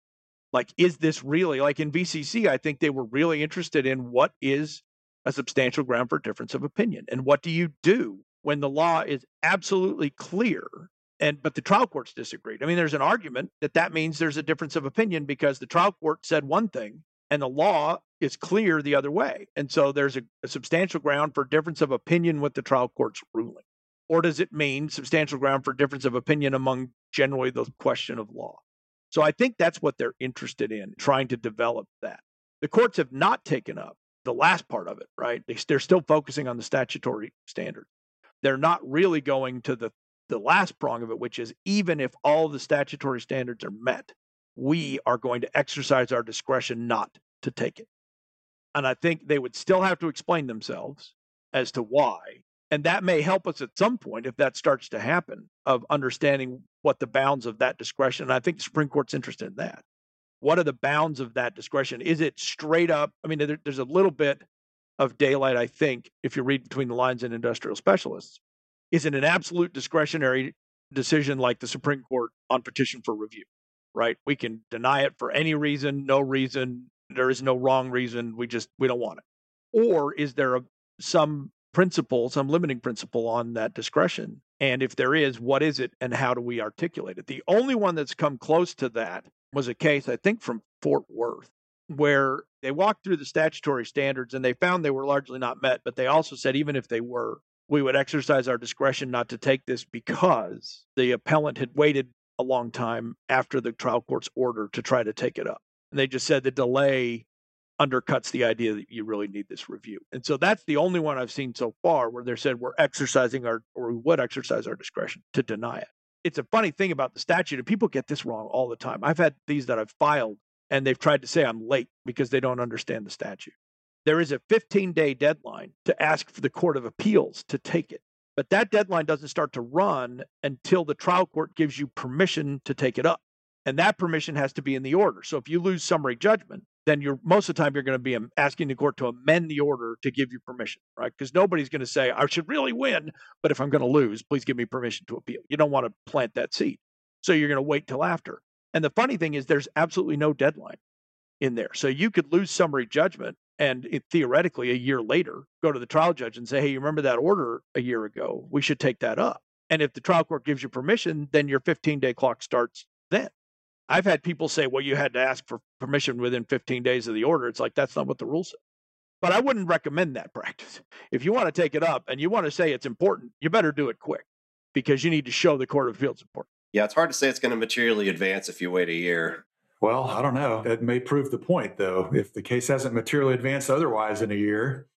Like, is this really, like in V C C, I think they were really interested in what is a substantial ground for difference of opinion. And what do you do when the law is absolutely clear, and but the trial courts disagreed? I mean, there's an argument that that means there's a difference of opinion because the trial court said one thing and the law is clear the other way. And so there's a, a substantial ground for difference of opinion with the trial court's ruling. Or does it mean substantial ground for difference of opinion among generally the question of law? So I think that's what they're interested in, trying to develop that. The courts have not taken up the last part of it, right? They, they're still focusing on the statutory standard. They're not really going to the, the last prong of it, which is even if all the statutory standards are met, we are going to exercise our discretion not to take it. And I think they would still have to explain themselves as to why. And that may help us at some point, if that starts to happen, of understanding what the bounds of that discretion. And I think the Supreme Court's interested in that. What are the bounds of that discretion? Is it straight up? I mean, there, there's a little bit of daylight, I think, if you read between the lines in Industrial Specialists. Is it an absolute discretionary decision like the Supreme Court on petition for review, right? We can deny it for any reason, no reason. There is no wrong reason. We just, we don't want it. Or is there a, some principle, some limiting principle on that discretion? And if there is, what is it and how do we articulate it? The only one that's come close to that was a case, I think, from Fort Worth, where they walked through the statutory standards and they found they were largely not met, but they also said even if they were, we would exercise our discretion not to take this because the appellant had waited a long time after the trial court's order to try to take it up. And they just said the delay undercuts the idea that you really need this review. And so that's the only one I've seen so far where they said we're exercising our, or we would exercise our discretion to deny it. It's a funny thing about the statute, and people get this wrong all the time. I've had these that I've filed, and they've tried to say I'm late because they don't understand the statute. There is a fifteen-day deadline to ask for the Court of Appeals to take it. But that deadline doesn't start to run until the trial court gives you permission to take it up. And that permission has to be in the order. So if you lose summary judgment, then you're most of the time you're going to be asking the court to amend the order to give you permission, right? Because nobody's going to say, I should really win, but if I'm going to lose, please give me permission to appeal. You don't want to plant that seed. So you're going to wait till after. And the funny thing is there's absolutely no deadline in there. So you could lose summary judgment and it, theoretically a year later, go to the trial judge and say, hey, you remember that order a year ago? We should take that up. And if the trial court gives you permission, then your fifteen-day clock starts then. I've had people say, well, you had to ask for permission within fifteen days of the order. It's like, that's not what the rule says. But I wouldn't recommend that practice. If you want to take it up and you want to say it's important, you better do it quick because you need to show the Court of Appeals important. Yeah, it's hard to say it's going to materially advance if you wait a year. Well, I don't know. It may prove the point, though. If the case hasn't materially advanced otherwise in a year.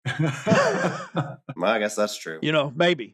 Well, I guess that's true. You know, maybe.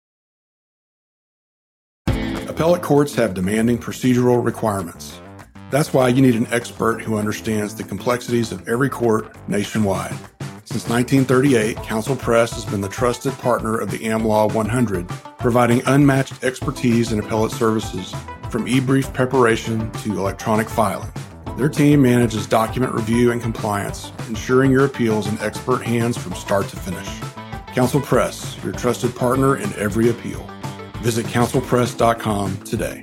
Appellate courts have demanding procedural requirements. That's why you need an expert who understands the complexities of every court nationwide. Since nineteen thirty-eight, Counsel Press has been the trusted partner of the AmLaw one hundred, providing unmatched expertise in appellate services, from e-brief preparation to electronic filing. Their team manages document review and compliance, ensuring your appeals in expert hands from start to finish. Counsel Press, your trusted partner in every appeal. Visit counsel press dot com today.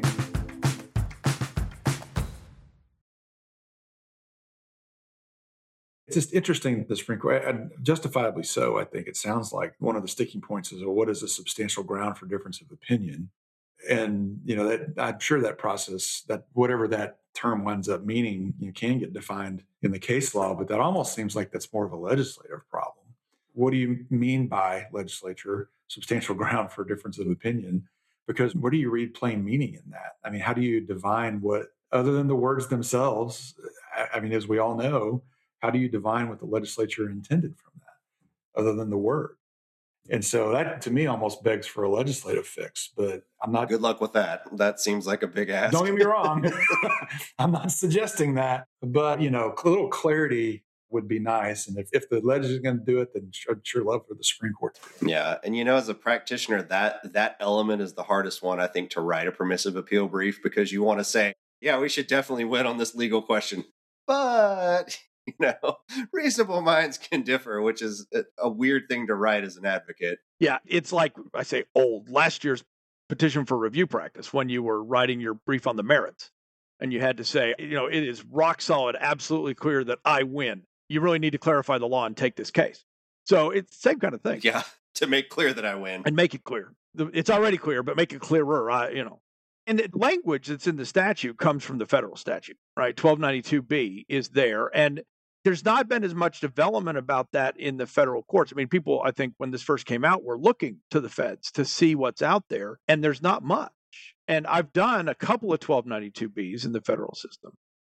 It's just interesting that the Supreme Court, and justifiably so, I think it sounds like one of the sticking points is, well, what is a substantial ground for difference of opinion? And, you know, that I'm sure that process, that whatever that term winds up meaning, you can get defined in the case law, but that almost seems like that's more of a legislative problem. What do you mean by legislature, substantial ground for difference of opinion? Because where do you read plain meaning in that? I mean, how do you divine what, other than the words themselves? I mean, as we all know, how do you divine what the legislature intended from that, other than the word? And so that, to me, almost begs for a legislative fix. But I'm not. Good luck with that. That seems like a big ask. Don't get me wrong. I'm not suggesting that. But, you know, a little clarity would be nice. And if, if the legislature is going to do it, then I'd sure love for the Supreme Court to do it. Yeah. And, you know, as a practitioner, that that element is the hardest one, I think, to write a permissive appeal brief, because you want to say, yeah, we should definitely win on this legal question. But, you know, reasonable minds can differ, which is a weird thing to write as an advocate. Yeah, it's like, I say old, last year's petition for review practice when you were writing your brief on the merits. and you had to say, you know, it is rock solid, absolutely clear that I win. You really need to clarify the law and take this case. So it's the same kind of thing. Yeah, to make clear that I win. And make it clear. It's already clear, but make it clearer, I, you know. And the language that's in the statute comes from the federal statute, right? twelve ninety-two B is there. And there's not been as much development about that in the federal courts. I mean, people, I think, when this first came out, were looking to the feds to see what's out there, and there's not much. And I've done a couple of twelve ninety-two Bs in the federal system.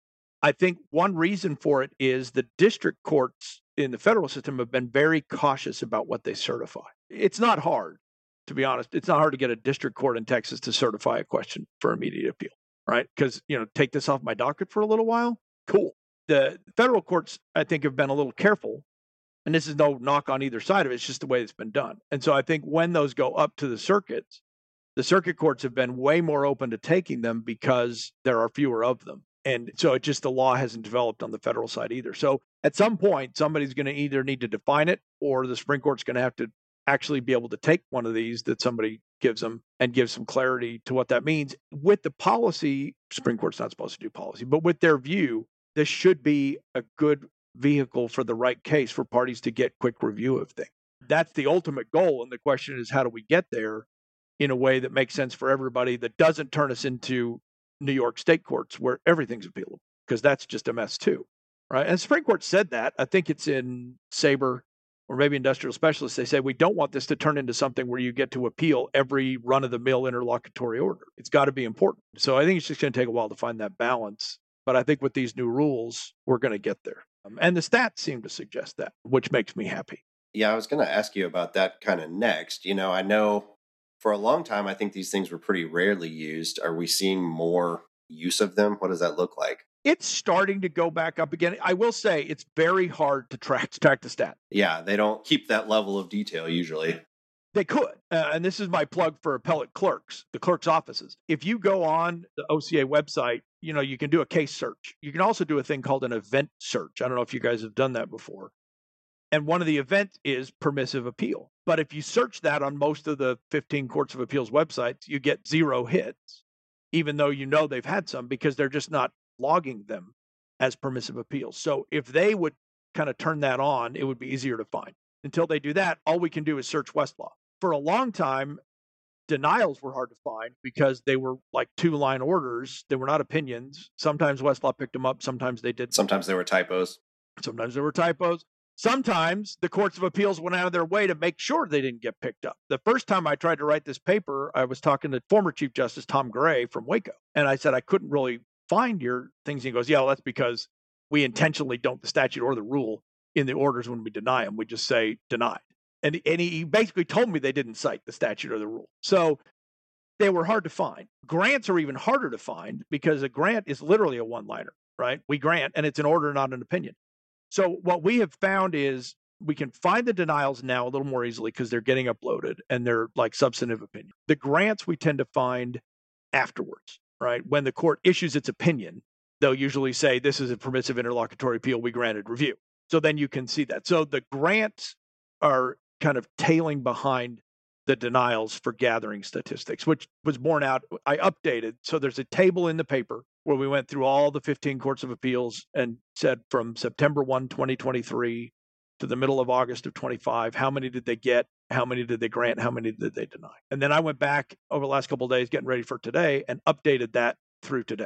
I think one reason for it is the district courts in the federal system have been very cautious about what they certify. It's not hard, to be honest. It's not hard to get a district court in Texas to certify a question for immediate appeal, right? Because, you know, take this off my docket for a little while. Cool. The federal courts, I think, have been a little careful. And this is no knock on either side of it. It's just the way it's been done. And so I think when those go up to the circuits, the circuit courts have been way more open to taking them because there are fewer of them. And so it just, the law hasn't developed on the federal side either. So at some point, somebody's going to either need to define it, or the Supreme Court's going to have to actually be able to take one of these that somebody gives them and give some clarity to what that means. With the policy, Supreme Court's not supposed to do policy, but with their view, this should be a good vehicle for the right case for parties to get quick review of things. That's the ultimate goal. And the question is, how do we get there in a way that makes sense for everybody, that doesn't turn us into New York state courts where everything's appealable? Because that's just a mess too, right? And the Supreme Court said that. I think it's in Saber or maybe Industrial Specialists. They say, we don't want this to turn into something where you get to appeal every run-of-the-mill interlocutory order. It's got to be important. So I think it's just going to take a while to find that balance. But I think with these new rules, we're going to get there. Um, and the stats seem to suggest that, which makes me happy. Yeah, I was going to ask you about that kind of next. You know, I know for a long time, I think these things were pretty rarely used. Are we seeing more use of them? What does that look like? It's starting to go back up again. I will say it's very hard to track, to track the stat. Yeah, they don't keep that level of detail usually. They could. Uh, and this is my plug for appellate clerks, the clerk's offices. If you go on the O C A website, you know, you can do a case search. You can also do a thing called an event search. I don't know if you guys have done that before. And one of the events is permissive appeal. But if you search that on most of the fifteen courts of appeals websites, you get zero hits, even though you know they've had some, because they're just not logging them as permissive appeals. So if they would kind of turn that on, it would be easier to find. Until they do that, all we can do is search Westlaw. For a long time, denials were hard to find because they were like two-line orders. They were not opinions. Sometimes Westlaw picked them up. Sometimes they didn't. Sometimes there were typos. Sometimes there were typos. Sometimes the courts of appeals went out of their way to make sure they didn't get picked up. The first time I tried to write this paper, I was talking to former Chief Justice Tom Gray from Waco. And I said, I couldn't really find your things. And he goes, yeah, well, that's because we intentionally don't the statute or the rule in the orders when we deny them. We just say denied. And, and he basically told me they didn't cite the statute or the rule. So they were hard to find. Grants are even harder to find because a grant is literally a one-liner, right? We grant, and it's an order, not an opinion. So what we have found is we can find the denials now a little more easily because they're getting uploaded and they're like substantive opinion. The grants we tend to find afterwards, right? When the court issues its opinion, they'll usually say, this is a permissive interlocutory appeal, we granted review. So then you can see that. So the grants are kind of tailing behind the denials for gathering statistics, which was borne out. I updated. So there's a table in the paper where we went through all the fifteen courts of appeals and said from September first, twenty twenty-three to the middle of August of twenty-five, how many did they get? How many did they grant? How many did they deny? And then I went back over the last couple of days getting ready for today and updated that through today.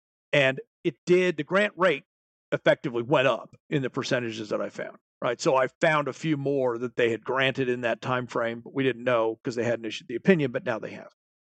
And it did, the grant rate effectively went up in the percentages that I found. Right. So I found a few more that they had granted in that time frame, but we didn't know because they hadn't issued the opinion, but now they have.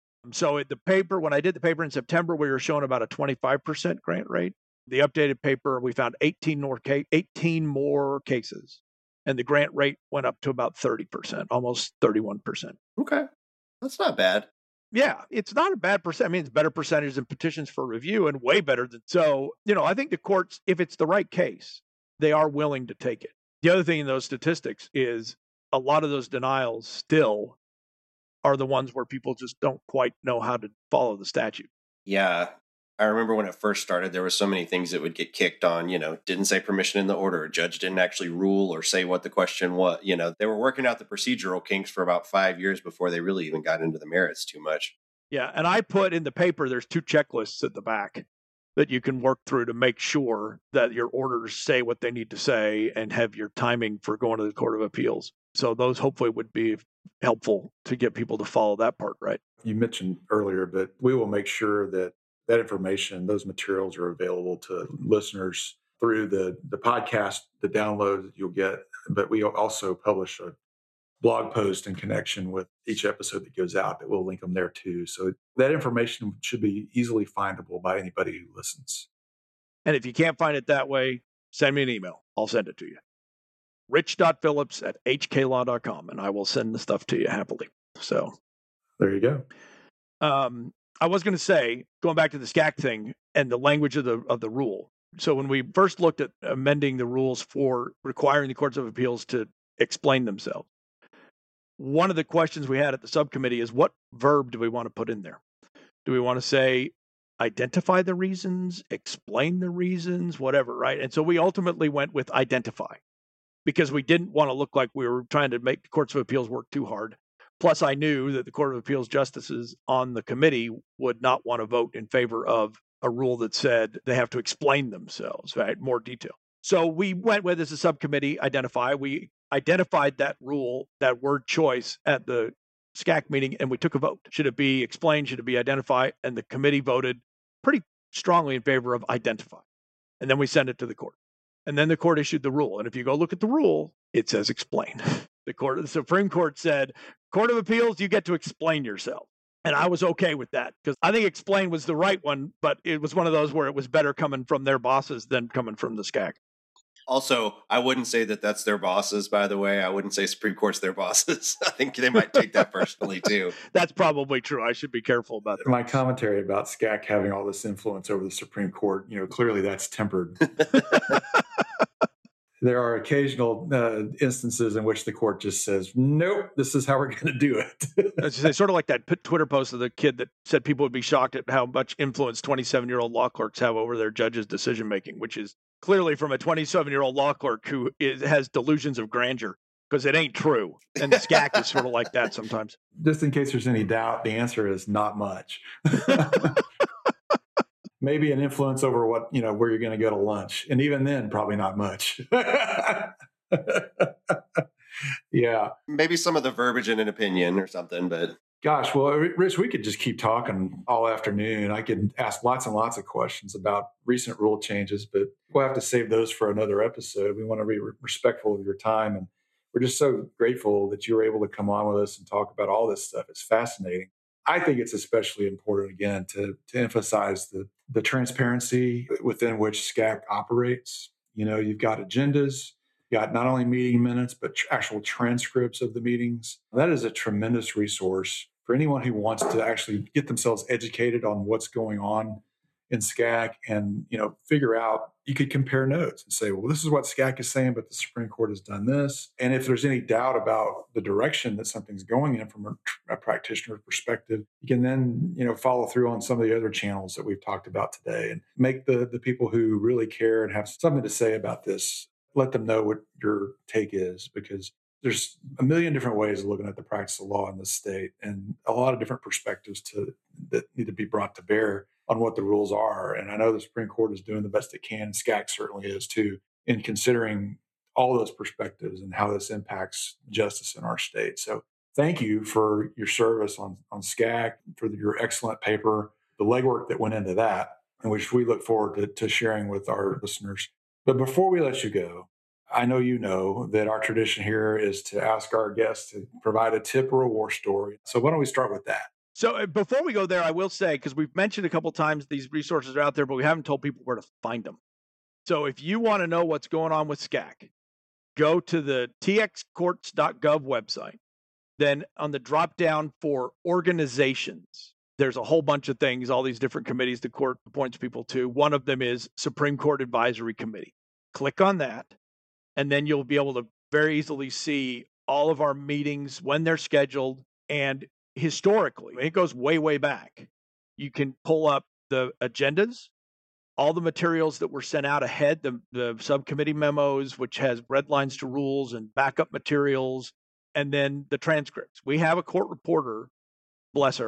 So the paper, when I did the paper in September, we were showing about a twenty-five percent grant rate. The updated paper, we found eighteen more, eighteen more cases, and the grant rate went up to about thirty percent, almost thirty-one percent. Okay. That's not bad. Yeah, it's not a bad percent. I mean, it's better percentage than petitions for review and way better than. So, you know, I think the courts, if it's the right case, they are willing to take it. The other thing in those statistics is a lot of those denials still are the ones where people just don't quite know how to follow the statute. Yeah. I remember when it first started, there were so many things that would get kicked on, you know, didn't say permission in the order. A judge didn't actually rule or say what the question was. You know, they were working out the procedural kinks for about five years before they really even got into the merits too much. Yeah. And I put in the paper, there's two checklists at the back. that you can work through to make sure that your orders say what they need to say and have your timing for going to the Court of Appeals. So those hopefully would be helpful to get people to follow that part right. You mentioned earlier, but we will make sure that that information, those materials are available to listeners through the, the podcast, the download that you'll get. But we also publish a blog post in connection with each episode that goes out that we'll link them there too. So that information should be easily findable by anybody who listens. And if you can't find it that way, send me an email. I'll send it to you. rich.phillips at h k law dot com, and I will send the stuff to you happily. So there you go. Um, I was going to say, going back to the S C A C thing and the language of the of the rule. So when we first looked at amending the rules for requiring the courts of appeals to explain themselves, one of the questions we had at the subcommittee is, what verb do we want to put in there? Do we want to say identify the reasons, explain the reasons, whatever, right? And so we ultimately went with identify, because we didn't want to look like we were trying to make the courts of appeals work too hard. Plus, I knew that the Court of Appeals justices on the committee would not want to vote in favor of a rule that said they have to explain themselves, right? More detail. So we went with, as a subcommittee, identify. We identified that rule, that word choice at the S C A C meeting, and we took a vote. Should it be explained? Should it be identify? And the committee voted pretty strongly in favor of identify. And then we sent it to the court. And then the court issued the rule. And if you go look at the rule, it says explain. The court, the Supreme Court said, Court of Appeals, you get to explain yourself. And I was okay with that, because I think explain was the right one, but it was one of those where it was better coming from their bosses than coming from the S C A C. Also, I wouldn't say that that's their bosses, by the way. I wouldn't say Supreme Court's their bosses. I think they might take that personally, too. That's probably true. I should be careful about that. My commentary about S C A C having all this influence over the Supreme Court, you know, clearly that's tempered. There are occasional uh, instances in which the court just says, nope, this is how we're going to do it. It's sort of like that Twitter post of the kid that said people would be shocked at how much influence twenty-seven-year-old law clerks have over their judges' decision-making, which is clearly from a twenty-seven-year-old law clerk who is, has delusions of grandeur, because it ain't true. And the S C A C is sort of like that sometimes. Just in case there's any doubt, the answer is not much. Maybe an influence over what, you know, where you're going to go to lunch. And even then, probably not much. Yeah. Maybe some of the verbiage in an opinion or something, but. Gosh, well, Rich, we could just keep talking all afternoon. I could ask lots and lots of questions about recent rule changes, but we'll have to save those for another episode. We want to be respectful of your time. And we're just so grateful that you were able to come on with us and talk about all this stuff. It's fascinating. I think it's especially important, again, to, to emphasize the, the transparency within which S C A C operates. You know, you've got agendas, you've got not only meeting minutes, but tr- actual transcripts of the meetings. That is a tremendous resource for anyone who wants to actually get themselves educated on what's going on in S C A C and, you know, figure out, you could compare notes and say, well, this is what S C A C is saying, but the Supreme Court has done this. And if there's any doubt about the direction that something's going in from a, a practitioner perspective, you can then, you know, follow through on some of the other channels that we've talked about today and make the, the people who really care and have something to say about this, let them know what your take is, because there's a million different ways of looking at the practice of law in this state and a lot of different perspectives to that need to be brought to bear on what the rules are. And I know the Supreme Court is doing the best it can, and S C A C certainly is too, in considering all those perspectives and how this impacts justice in our state. So thank you for your service on, on S C A C, for your excellent paper, the legwork that went into that, and which we look forward to, to sharing with our listeners. But before we let you go, I know you know that our tradition here is to ask our guests to provide a tip or a war story. So why don't we start with that? So uh, before we go there, I will say, because we've mentioned a couple of times these resources are out there, but we haven't told people where to find them. So if you want to know what's going on with S C A C, go to the t x courts dot gov website. Then on the drop down for organizations, there's a whole bunch of things, all these different committees the court appoints people to. One of them is Supreme Court Advisory Committee. Click on that, and then you'll be able to very easily see all of our meetings, when they're scheduled, and historically, it goes way, way back. You can pull up the agendas, all the materials that were sent out ahead, the, the subcommittee memos, which has red lines to rules and backup materials, and then the transcripts. We have a court reporter, bless her,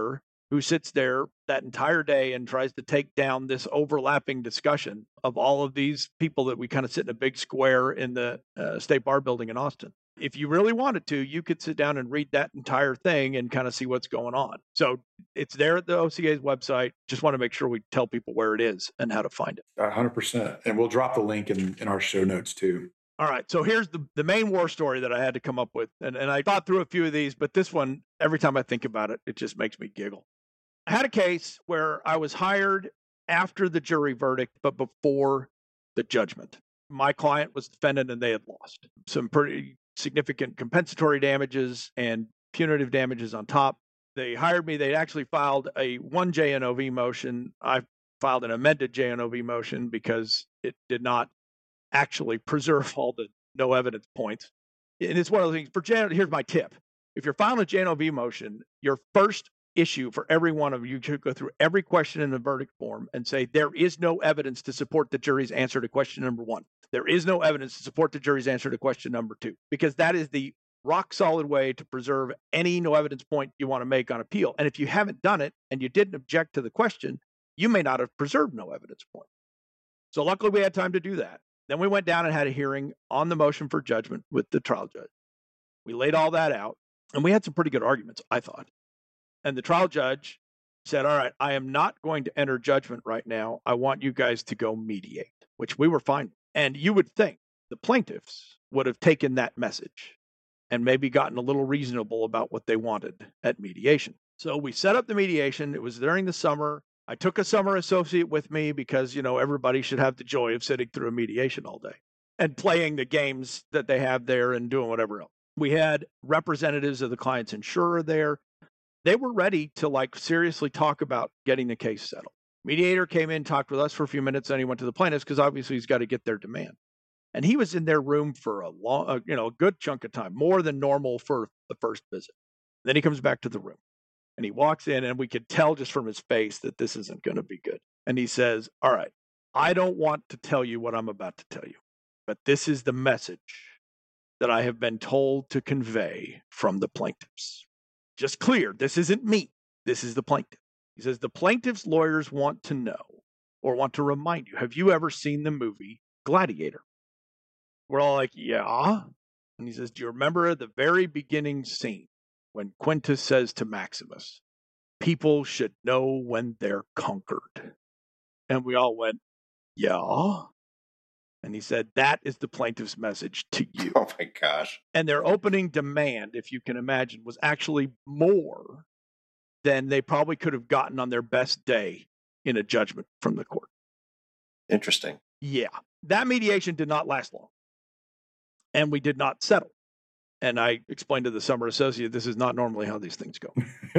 who sits there that entire day and tries to take down this overlapping discussion of all of these people that we kind of sit in a big square in the uh, State Bar building in Austin. If you really wanted to, you could sit down and read that entire thing and kind of see what's going on. So it's there at the O C A's website. Just want to make sure we tell people where it is and how to find it. one hundred percent. And we'll drop the link in, in our show notes too. All right. So here's the, the main war story that I had to come up with. And, and I thought through a few of these, but this one, every time I think about it, it just makes me giggle. I had a case where I was hired after the jury verdict, but before the judgment. My client was defendant and they had lost. Some pretty significant compensatory damages and punitive damages on top. They hired me. They'd actually filed a one J N O V motion. I filed an amended J N O V motion because it did not actually preserve all the no evidence points. And it's one of the things for J N O V. Here's my tip. If you're filing a J N O V motion, your first issue for every one of you to go through every question in the verdict form and say, there is no evidence to support the jury's answer to question number one. There is no evidence to support the jury's answer to question number two, because that is the rock solid way to preserve any no evidence point you want to make on appeal. And if you haven't done it and you didn't object to the question, you may not have preserved no evidence point. So luckily we had time to do that. Then we went down and had a hearing on the motion for judgment with the trial judge. We laid all that out and we had some pretty good arguments, I thought. And the trial judge said, all right, I am not going to enter judgment right now. I want you guys to go mediate, which we were fine. And you would think the plaintiffs would have taken that message and maybe gotten a little reasonable about what they wanted at mediation. So we set up the mediation. It was during the summer. I took a summer associate with me because, you know, everybody should have the joy of sitting through a mediation all day and playing the games that they have there and doing whatever else. We had representatives of the client's insurer there. They were ready to like seriously talk about getting the case settled. Mediator came in, talked with us for a few minutes, then he went to the plaintiffs because obviously he's got to get their demand. And he was in their room for a long, uh, you know, a good chunk of time, more than normal for the first visit. Then he comes back to the room and he walks in and we could tell just from his face that this isn't going to be good. And he says, all right, I don't want to tell you what I'm about to tell you, but this is the message that I have been told to convey from the plaintiffs. Just clear, this isn't me. This is the plaintiff. He says, the plaintiff's lawyers want to know or want to remind you, have you ever seen the movie Gladiator? We're all like, yeah. And he says, do you remember the very beginning scene when Quintus says to Maximus, people should know when they're conquered? And we all went, yeah. And he said, that is the plaintiff's message to you. Oh my gosh. And their opening demand, if you can imagine, was actually more than they probably could have gotten on their best day in a judgment from the court. Interesting. Yeah. That mediation did not last long. And we did not settle. And I explained to the summer associate, this is not normally how these things go.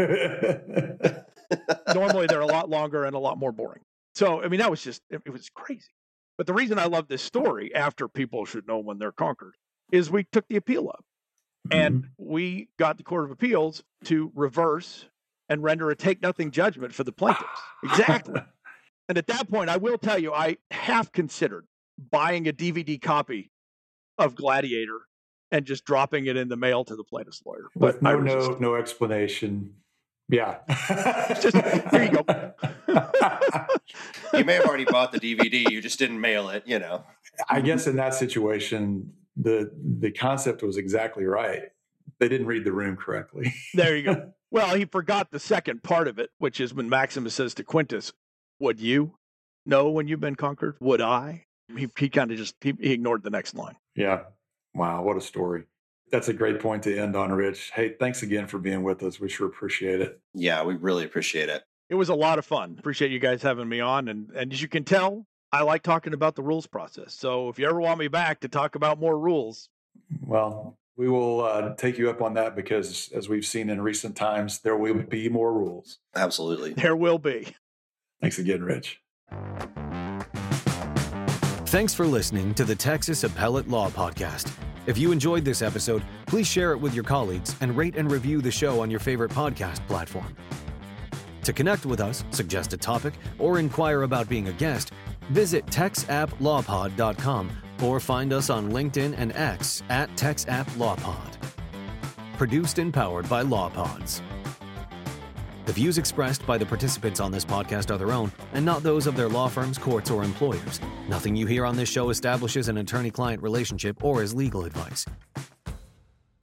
Normally, they're a lot longer and a lot more boring. So, I mean, that was just, it, it was crazy. But the reason I love this story, after people should know when they're conquered, is we took the appeal up. Mm-hmm. And we got the Court of Appeals to reverse and render a take-nothing judgment for the plaintiffs. Exactly. And at that point, I will tell you, I half considered buying a D V D copy of Gladiator and just dropping it in the mail to the plaintiff's lawyer. But With no note, no explanation. Yeah. Just, here you go. You may have already bought the D V D. You just didn't mail it, you know. I guess in that situation, the the concept was exactly right. They didn't read the room correctly. There you go. Well, he forgot the second part of it, which is when Maximus says to Quintus, would you know when you've been conquered? Would I? He, he kind of just, he, he ignored the next line. Yeah. Wow. What a story. That's a great point to end on, Rich. Hey, thanks again for being with us. We sure appreciate it. Yeah, we really appreciate it. It was a lot of fun. Appreciate you guys having me on. And, and as you can tell, I like talking about the rules process. So if you ever want me back to talk about more rules. Well, we will uh, take you up on that because as we've seen in recent times, there will be more rules. Absolutely. There will be. Thanks again, Rich. Thanks for listening to the Texas Appellate Law Podcast. If you enjoyed this episode, please share it with your colleagues and rate and review the show on your favorite podcast platform. To connect with us, suggest a topic, or inquire about being a guest, visit tex app law pod dot com or find us on LinkedIn and X at TexAppLawPod. Produced and powered by LawPods. The views expressed by the participants on this podcast are their own and not those of their law firms, courts, or employers. Nothing you hear on this show establishes an attorney-client relationship or is legal advice.